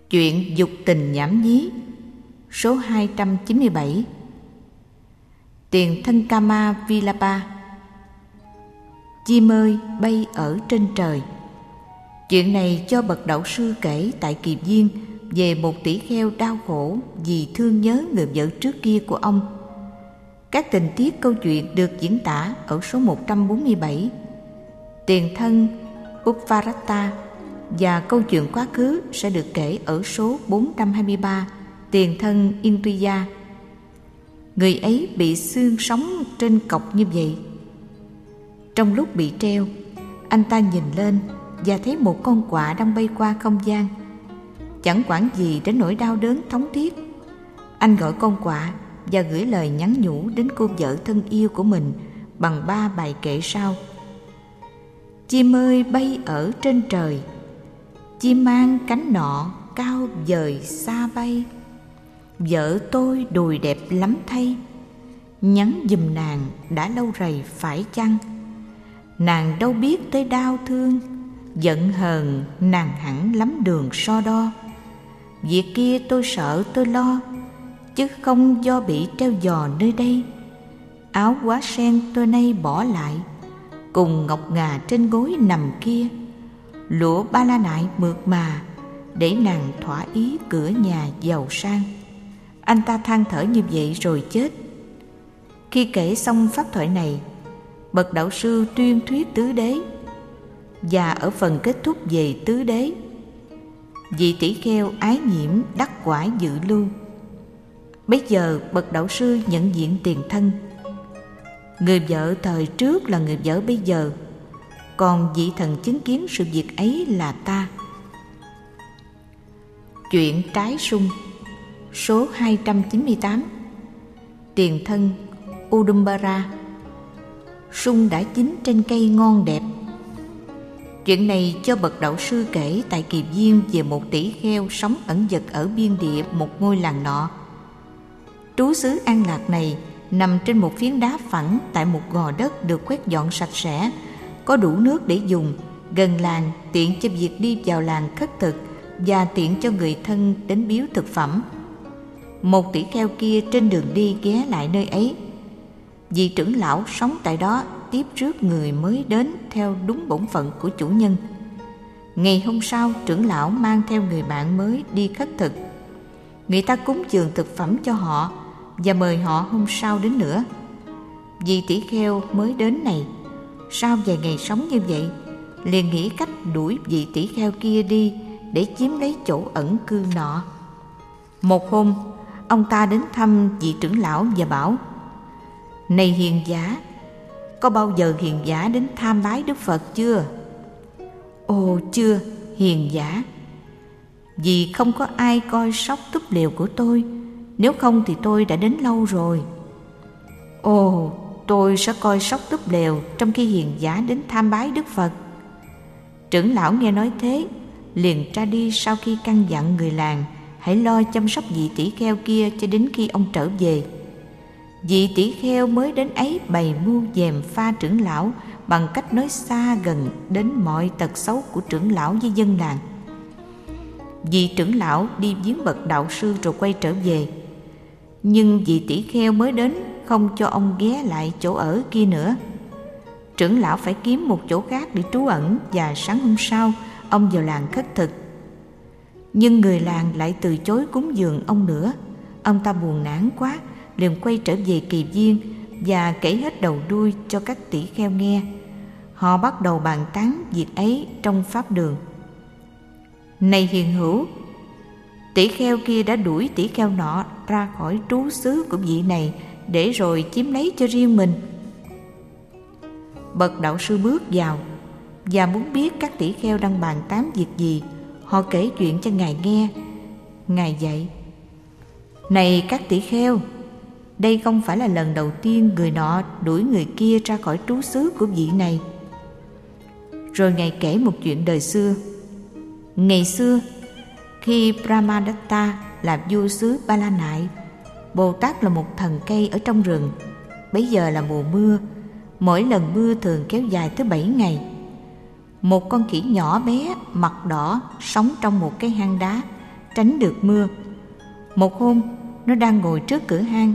Chuyện dục tình nhảm nhí, số 297. Tiền thân Kama Vilapa. Chim ơi bay ở trên trời. Chuyện này cho bậc đạo sư kể tại Kỳ Viên về một tỷ kheo đau khổ vì thương nhớ người vợ trước kia của ông. Các tình tiết câu chuyện được diễn tả ở số 147, tiền thân Upvarata, và câu chuyện quá khứ sẽ được kể ở số 423, tiền thân Indriya. Người ấy bị xương sống trên cọc như vậy. Trong lúc bị treo, anh ta nhìn lên và thấy một con quạ đang bay qua không gian. Chẳng quản gì đến nỗi đau đớn thống thiết, anh gọi con quạ và gửi lời nhắn nhủ đến cô vợ thân yêu của mình bằng 3 bài kệ sau. Chim ơi bay ở trên trời, chim mang cánh nọ cao vời xa bay. Vợ tôi đùi đẹp lắm thay, nhắn giùm nàng đã lâu rày phải chăng. Nàng đâu biết tới đau thương, giận hờn nàng hẳn lắm đường so đo. Việc kia tôi sợ tôi lo, chứ không do bị treo giò nơi đây. Áo quá sen tôi nay bỏ lại, cùng ngọc ngà trên gối nằm kia. Lụa ba la nại mượt mà, để nàng thỏa ý cửa nhà giàu sang. Anh ta than thở như vậy rồi chết. Khi kể xong pháp thoại này, bậc đạo sư tuyên thuyết tứ đế, và ở phần kết thúc về tứ đế, vị tỷ kheo ái nhiễm đắc quả dự lưu. Bây giờ bậc đạo sư nhận diện tiền thân. Người vợ thời trước là người vợ bây giờ, còn vị thần chứng kiến sự việc ấy là ta. Chuyện trái sung, số 298, tiền thân Udumbara. Sung đã chín trên cây ngon đẹp. Chuyện này cho bậc đạo sư kể tại Kỳ Viên về một tỷ kheo sống ẩn dật ở biên địa một ngôi làng nọ. Trú xứ an lạc này nằm trên một phiến đá phẳng tại một gò đất được quét dọn sạch sẽ, có đủ nước để dùng, gần làng, tiện cho việc đi vào làng khất thực và tiện cho người thân đến biếu thực phẩm. Một tỷ kheo kia trên đường đi ghé lại nơi ấy. Vị trưởng lão sống tại đó tiếp rước người mới đến theo đúng bổn phận của chủ nhân. Ngày hôm sau, trưởng lão mang theo người bạn mới đi khất thực. Người ta cúng dường thực phẩm cho họ và mời họ hôm sau đến nữa. Vị tỷ kheo mới đến này, sau vài ngày sống như vậy, liền nghĩ cách đuổi vị tỷ kheo kia đi để chiếm lấy chỗ ẩn cư nọ. Một hôm, ông ta đến thăm vị trưởng lão và bảo: Này hiền giả, có bao giờ hiền giả đến tham bái Đức Phật chưa? Ồ chưa, hiền giả. Vì không có ai coi sóc túp lều của tôi, nếu không thì tôi đã đến lâu rồi. Ồ, tôi sẽ coi sóc túp lều trong khi hiền giả đến tham bái Đức Phật. Trưởng lão nghe nói thế, liền ra đi sau khi căn dặn người làng hãy lo chăm sóc vị tỷ kheo kia cho đến khi ông trở về. Vị tỷ kheo mới đến ấy bày mưu dèm pha trưởng lão bằng cách nói xa gần đến mọi tật xấu của trưởng lão với dân làng. Vị trưởng lão đi viếng bậc đạo sư rồi quay trở về. Nhưng vị tỷ kheo mới đến không cho ông ghé lại chỗ ở kia nữa. Trưởng lão phải kiếm một chỗ khác để trú ẩn, và sáng hôm sau ông vào làng khất thực. Nhưng người làng lại từ chối cúng dường ông nữa. Ông ta buồn nản quá, liền quay trở về Kỳ Viên và kể hết đầu đuôi cho các tỷ kheo nghe. Họ bắt đầu bàn tán việc ấy trong pháp đường. Này hiền hữu, tỷ kheo kia đã đuổi tỷ kheo nọ ra khỏi trú xứ của vị này để rồi chiếm lấy cho riêng mình. Bậc đạo sư bước vào và muốn biết các tỷ kheo đang bàn tán việc gì. Họ kể chuyện cho Ngài nghe. Ngài dạy: Này các tỷ kheo, đây không phải là lần đầu tiên người nọ đuổi người kia ra khỏi trú xứ của vị này. Rồi Ngài kể một chuyện đời xưa. Ngày xưa, khi Brahmadatta là vua xứ Ba La Nại, Bồ Tát là một thần cây ở trong rừng. Bấy giờ là mùa mưa, mỗi lần mưa thường kéo dài tới 7 ngày. Một con khỉ nhỏ bé, mặt đỏ, sống trong một cái hang đá, tránh được mưa. Một hôm, nó đang ngồi trước cửa hang,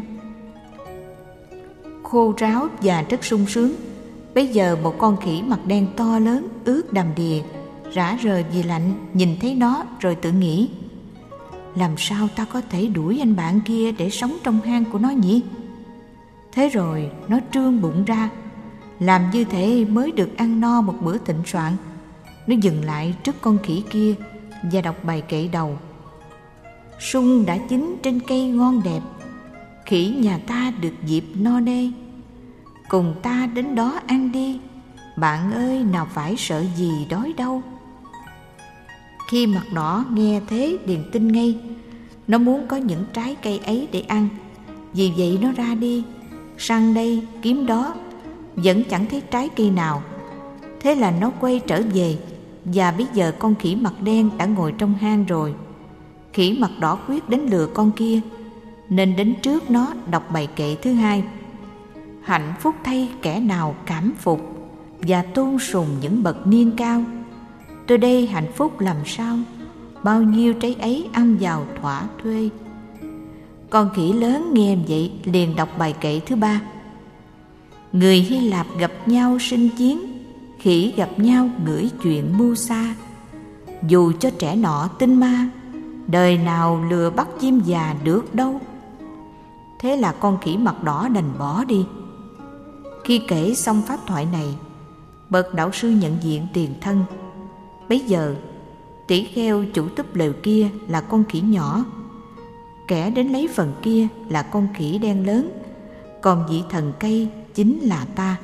khô ráo và rất sung sướng. Bấy giờ một con khỉ mặt đen to lớn, ướt đầm đìa, rã rời vì lạnh, nhìn thấy nó rồi tự nghĩ: làm sao ta có thể đuổi anh bạn kia để sống trong hang của nó nhỉ? Thế rồi nó trương bụng ra, làm như thể mới được ăn no một bữa thịnh soạn. Nó dừng lại trước con khỉ kia và đọc bài kệ đầu: sung đã chín trên cây ngon đẹp, khỉ nhà ta được dịp no nê. Cùng ta đến đó ăn đi, bạn ơi nào phải sợ gì đói đâu. Khi Mặt Đỏ nghe thế liền tin ngay, nó muốn có những trái cây ấy để ăn. Vì vậy nó ra đi, săn đây kiếm đó, vẫn chẳng thấy trái cây nào. Thế là nó quay trở về, và bây giờ con khỉ mặt đen đã ngồi trong hang rồi. Khỉ Mặt Đỏ quyết đến lừa con kia, nên đến trước nó đọc bài kệ thứ hai: hạnh phúc thay kẻ nào cảm phục và tôn sùng những bậc niên cao. Tôi đây hạnh phúc làm sao, bao nhiêu trái ấy ăn vào thỏa thuê. Con khỉ lớn nghe vậy liền đọc bài kệ thứ ba: người Hy Lạp gặp nhau sinh chiến, khỉ gặp nhau ngửi chuyện mưu xa. Dù cho trẻ nọ tinh ma, đời nào lừa bắt chim già được đâu. Thế là con khỉ Mặt Đỏ đành bỏ đi. Khi kể xong pháp thoại này, bậc đạo sư nhận diện tiền thân. Bấy giờ tỷ kheo chủ túp lều kia là con khỉ nhỏ, kẻ đến lấy phần kia là con khỉ đen lớn, còn vị thần cây chính là ta.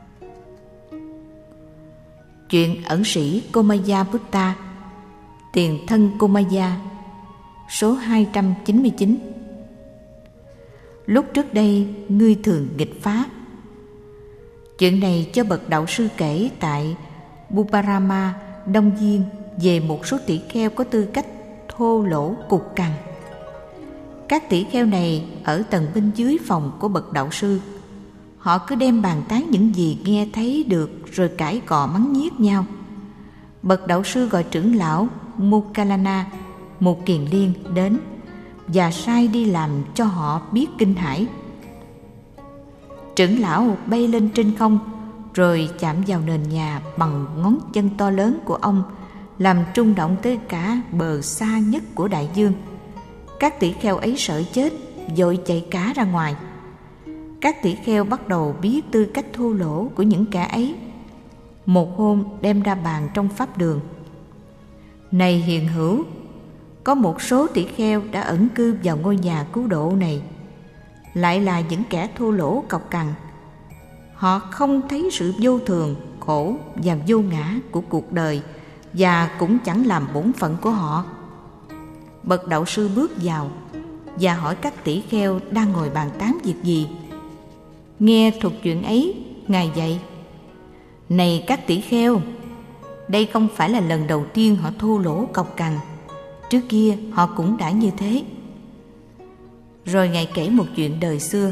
Chuyện ẩn sĩ Komaya Buddha, tiền thân Komaya, số 299. Lúc trước đây ngươi thường nghịch pháp. Chuyện này cho bậc đạo sư kể tại Buparama, Đông Viên, về một số tỷ kheo có tư cách thô lỗ cục cằn. Các tỷ kheo này ở tầng bên dưới phòng của bậc đạo sư. Họ cứ đem bàn tán những gì nghe thấy được rồi cãi cọ mắng nhiếc nhau. Bậc đạo sư gọi trưởng lão Moggallana, một kiền liên, đến và sai đi làm cho họ biết kinh hãi. Trưởng lão bay lên trên không rồi chạm vào nền nhà bằng ngón chân to lớn của ông, làm rung động tới cả bờ xa nhất của đại dương. Các tỷ kheo ấy sợ chết, vội chạy cả ra ngoài. Các tỷ kheo bắt đầu biết tư cách thô lỗ của những kẻ ấy. Một hôm đem ra bàn trong pháp đường: này hiền hữu, có một số tỷ kheo đã ẩn cư vào ngôi nhà cứu độ này, lại là những kẻ thô lỗ cọc cằn. Họ không thấy sự vô thường, khổ và vô ngã của cuộc đời, và cũng chẳng làm bổn phận của họ. Bậc đạo sư bước vào và hỏi các tỷ kheo đang ngồi bàn tán việc gì. Nghe thuộc chuyện ấy, Ngài dạy: này các tỷ kheo, đây không phải là lần đầu tiên họ thô lỗ cọc cằn. Trước kia họ cũng đã như thế. Rồi Ngài kể một chuyện đời xưa.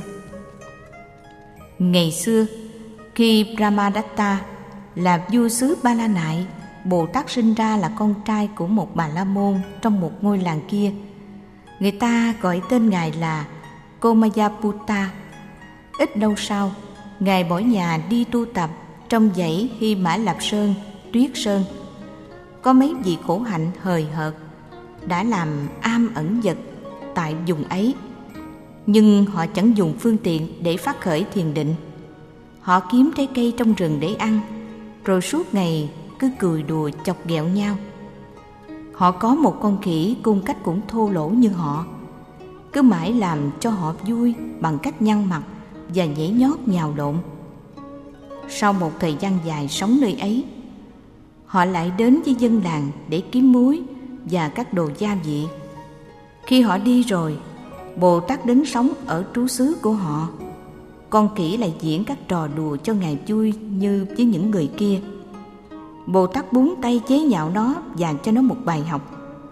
Ngày xưa, khi Brahmadatta là vua xứ Ba La Nại, Bồ Tát sinh ra là con trai của một bà la môn trong một ngôi làng kia. Người ta gọi tên Ngài là Komayaputta. Ít lâu sau, Ngài bỏ nhà đi tu tập trong dãy Hy Mã Lạp Sơn, Tuyết Sơn. Có mấy vị khổ hạnh hời hợt đã làm am ẩn dật tại vùng ấy, nhưng họ chẳng dùng phương tiện để phát khởi thiền định. Họ kiếm trái cây trong rừng để ăn, rồi suốt ngày cứ cười đùa chọc ghẹo nhau. Họ có một con khỉ cung cách cũng thô lỗ như họ, cứ mãi làm cho họ vui bằng cách nhăn mặt và nhảy nhót nhào lộn. Sau một thời gian dài sống nơi ấy, họ lại đến với dân làng để kiếm muối và các đồ gia vị. Khi họ đi rồi, Bồ Tát đến sống ở trú xứ của họ. Con khỉ lại diễn các trò đùa cho Ngài vui như với những người kia. Bồ Tát búng tay chế nhạo nó và cho nó một bài học.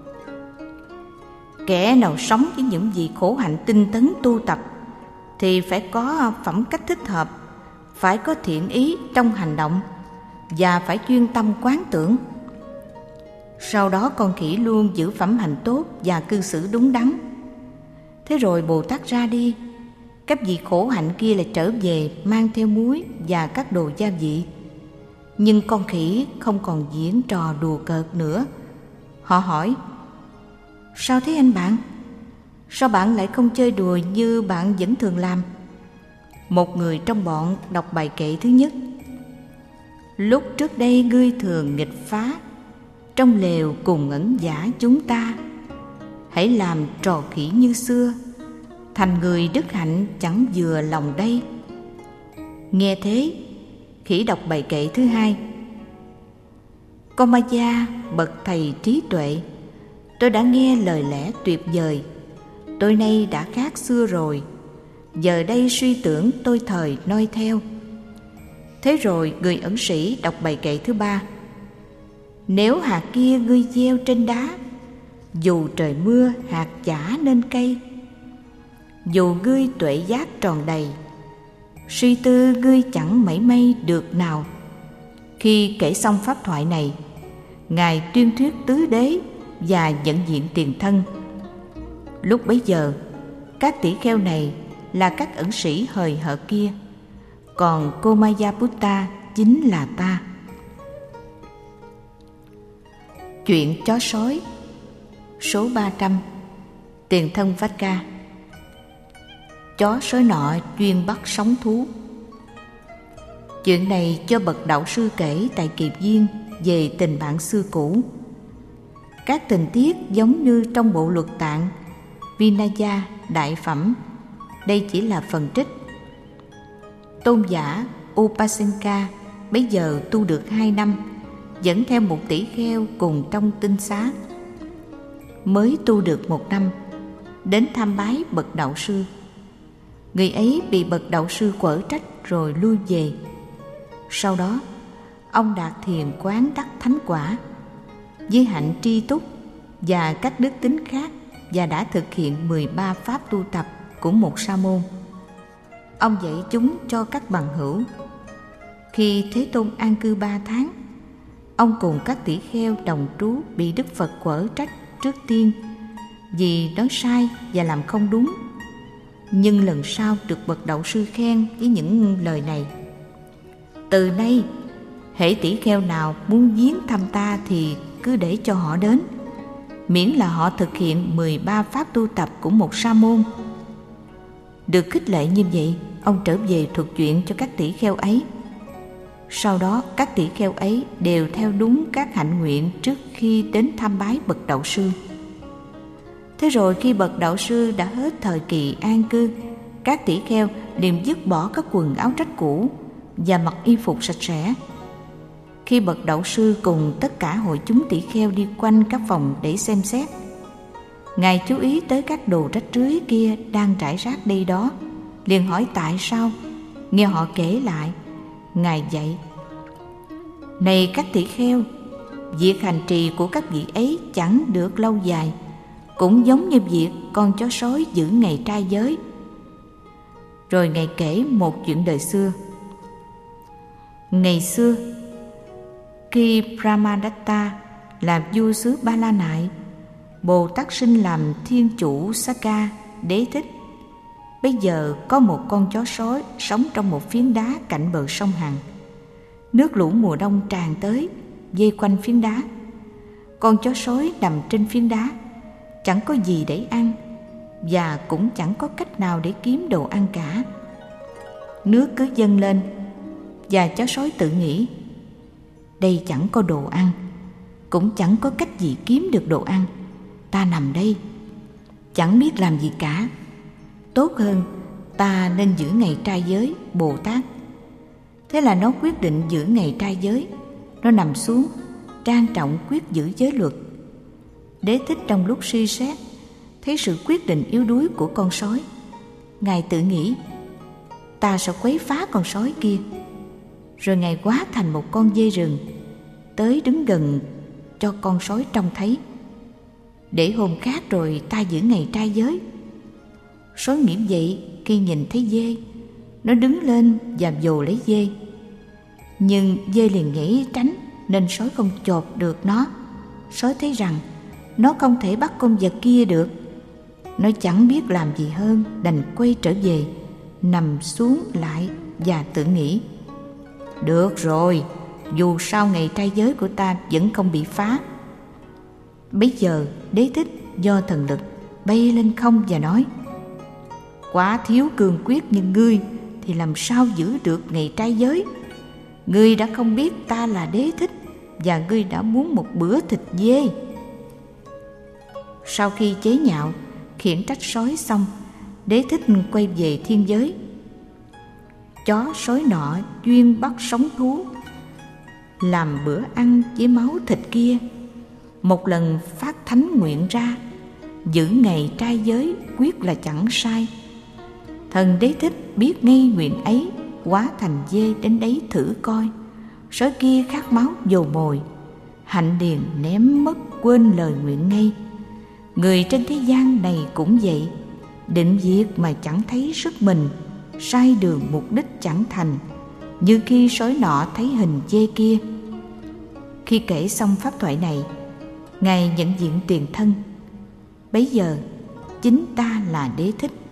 Kẻ nào sống với những gì khổ hạnh tinh tấn tu tập thì phải có phẩm cách thích hợp, phải có thiện ý trong hành động và phải chuyên tâm quán tưởng. Sau đó con khỉ luôn giữ phẩm hạnh tốt và cư xử đúng đắn. Thế rồi Bồ Tát ra đi, các vị khổ hạnh kia lại trở về mang theo muối và các đồ gia vị. Nhưng con khỉ không còn diễn trò đùa cợt nữa. Họ hỏi: sao thế anh bạn? Sao bạn lại không chơi đùa như bạn vẫn thường làm? Một người trong bọn đọc bài kệ thứ nhất: lúc trước đây ngươi thường nghịch phá, trong lều cùng ẩn giả chúng ta. Hãy làm trò khỉ như xưa, thành người đức hạnh chẳng vừa lòng đây. Nghe thế, khỉ đọc bài kệ thứ hai: con ma gia bậc thầy trí tuệ, tôi đã nghe lời lẽ tuyệt vời. Tôi nay đã khác xưa rồi, giờ đây suy tưởng tôi thời noi theo. Thế rồi người ẩn sĩ đọc bài kệ thứ ba: nếu hạt kia ngươi gieo trên đá, dù trời mưa hạt chả nên cây. Dù ngươi tuệ giác tròn đầy, suy tư ngươi chẳng mảy may được nào. Khi kể xong pháp thoại này, Ngài tuyên thuyết tứ đế và nhận diện tiền thân. Lúc bấy giờ, các tỷ kheo này là các ẩn sĩ hời hợt kia, còn cô Mayaputta chính là ta. Chuyện chó sói. Số 300. Tiền thân Vajra. Chó sói nọ chuyên bắt sóng thú. Chuyện này cho bậc đạo sư kể tại Kiệp Viên về tình bạn xưa cũ. Các tình tiết giống như trong bộ luật tạng Vinaya Đại Phẩm. Đây chỉ là phần trích. Tôn giả Upasenka bấy giờ tu được 2 năm, dẫn theo một tỷ kheo cùng trong tinh xá. Mới tu được 1 năm, đến tham bái bậc đạo sư. Người ấy bị bậc đạo sư quở trách rồi lui về. Sau đó, ông đạt thiền quán đắc thánh quả với hạnh tri túc và các đức tính khác, và đã thực hiện 13 pháp tu tập của một sa môn. Ông dạy chúng cho các bằng hữu. Khi Thế Tôn an cư 3 tháng, ông cùng các tỷ kheo đồng trú bị Đức Phật quở trách trước tiên vì nói sai và làm không đúng. Nhưng lần sau được bậc đạo sư khen với những lời này: từ nay, hễ tỷ kheo nào muốn viếng thăm ta thì cứ để cho họ đến, miễn là họ thực hiện 13 pháp tu tập của một sa môn. Được khích lệ như vậy, ông trở về thuật chuyện cho các tỷ kheo ấy. Sau đó các tỷ kheo ấy đều theo đúng các hạnh nguyện trước khi đến tham bái bậc đạo sư. Thế rồi khi bậc đạo sư đã hết thời kỳ an cư, các tỷ kheo liền dứt bỏ các quần áo rách cũ và mặc y phục sạch sẽ. Khi bậc đạo sư cùng tất cả hội chúng tỷ kheo đi quanh các phòng để xem xét, Ngài chú ý tới các đồ rách rưới kia đang rải rác đây đó, liền hỏi tại sao. Nghe họ kể lại, Ngài dạy: này các tỷ kheo, việc hành trì của các vị ấy chẳng được lâu dài, cũng giống như việc con chó sói giữ ngày trai giới. Rồi Ngài kể một chuyện đời xưa. Ngày xưa, khi Brahmadatta làm vua xứ Ba La Nại, Bồ Tát sinh làm thiên chủ Sakka Đế Thích. Bây giờ có một con chó sói sống trong một phiến đá cạnh bờ sông Hằng. Nước lũ mùa đông tràn tới, vây quanh phiến đá. Con chó sói nằm trên phiến đá, chẳng có gì để ăn, và cũng chẳng có cách nào để kiếm đồ ăn cả. Nước cứ dâng lên, và chó sói tự nghĩ: đây chẳng có đồ ăn, cũng chẳng có cách gì kiếm được đồ ăn. Ta nằm đây, chẳng biết làm gì cả. Tốt hơn ta nên giữ ngày trai giới Bồ Tát. Thế là nó quyết định giữ ngày trai giới. Nó nằm xuống, trang trọng quyết giữ giới luật. Đế Thích trong lúc suy xét, thấy sự quyết định yếu đuối của con sói. Ngài tự nghĩ: ta sẽ quấy phá con sói kia. Rồi Ngài hóa thành một con dê rừng, tới đứng gần cho con sói trông thấy. Để hôm khác rồi ta giữ ngày trai giới. Sói nghĩ vậy, khi nhìn thấy dê, nó đứng lên và vồ lấy dê. Nhưng dê liền nhảy tránh, nên sói không chộp được nó. Sói thấy rằng nó không thể bắt con vật kia được. Nó chẳng biết làm gì hơn đành quay trở về, nằm xuống lại và tự nghĩ: được rồi, dù sao ngày trai giới của ta vẫn không bị phá. Bấy giờ Đế Thích do thần lực bay lên không và nói: quá thiếu cường quyết như ngươi thì làm sao giữ được ngày trai giới? Ngươi đã không biết ta là Đế Thích và ngươi đã muốn một bữa thịt dê. Sau khi chế nhạo khiển trách sói xong, Đế Thích quay về thiên giới. Chó sói nọ chuyên bắt sống thú làm bữa ăn với máu thịt kia. Một lần phát thánh nguyện ra, giữ ngày trai giới quyết là chẳng sai. Thần Đế Thích biết ngay nguyện ấy, hóa thành dê đến đấy thử coi. Sói kia khát máu dồ mồi, hạnh liền ném mất quên lời nguyện ngay. Người trên thế gian này cũng vậy, định việc mà chẳng thấy sức mình, sai đường mục đích chẳng thành, như khi sói nọ thấy hình dê kia. Khi kể xong pháp thoại này, Ngài nhận diện tiền thân. Bấy giờ chính ta là Đế Thích.